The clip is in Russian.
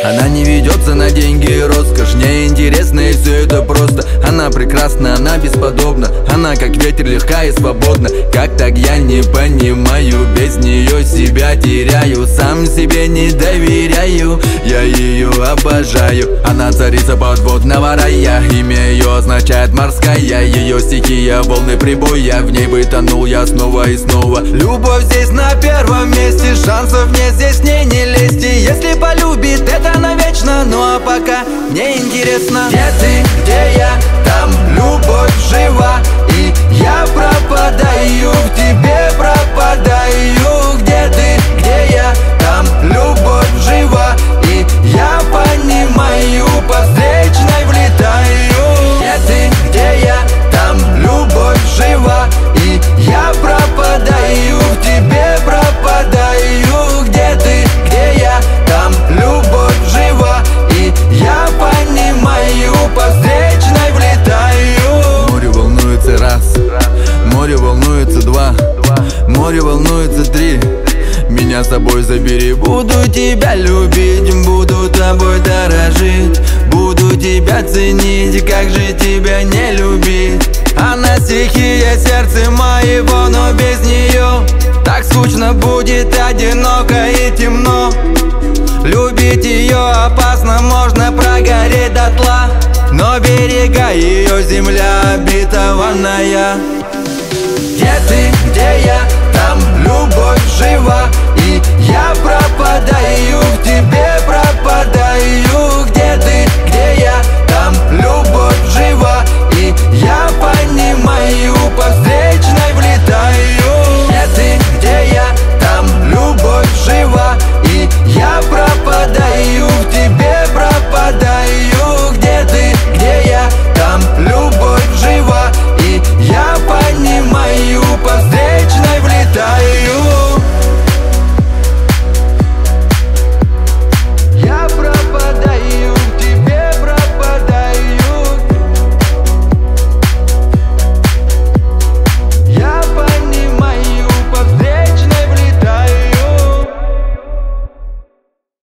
Она не ведется на деньги и роскошь, не интересно и все это просто. Она прекрасна, она бесподобна, она как ветер легка и свободна. Как так я не понимаю, без нее себя теряю, сам себе не доверяю, я ее обожаю. Она царица подводного рая, имя ее означает морская. Ее стихия волны прибоя, в ней бы тонул я снова и снова. Любовь здесь на первом месте, шансов нет здесь не лезть. И если полюбит, это навечно, ну а пока мне интересно. Где ты, где я, там любовь жива, и я пропадаю, в тебе пропадаю. Где ты, где я, там любовь жива, и я понимаю, по встречной влетаю. Где ты, где я, там любовь жива, и я пропадаю, в тебе пропадаю. Где ты, где я, там любовь жива, и я понимаю, по встречной влетаю. Море волнуется раз, море волнуется два, море волнуется три. Меня с собой забери, буду тебя любить, буду тобой дорожить, буду тебя ценить, как же тебя не любить. Она стихия сердца моего, но без нее так скучно будет, одиноко и темно. Любить ее опасно, можно прогореть дотла, но берега ее земля обетованная. Где ты, где я, там любовь жива, и я пропадаю в тебе.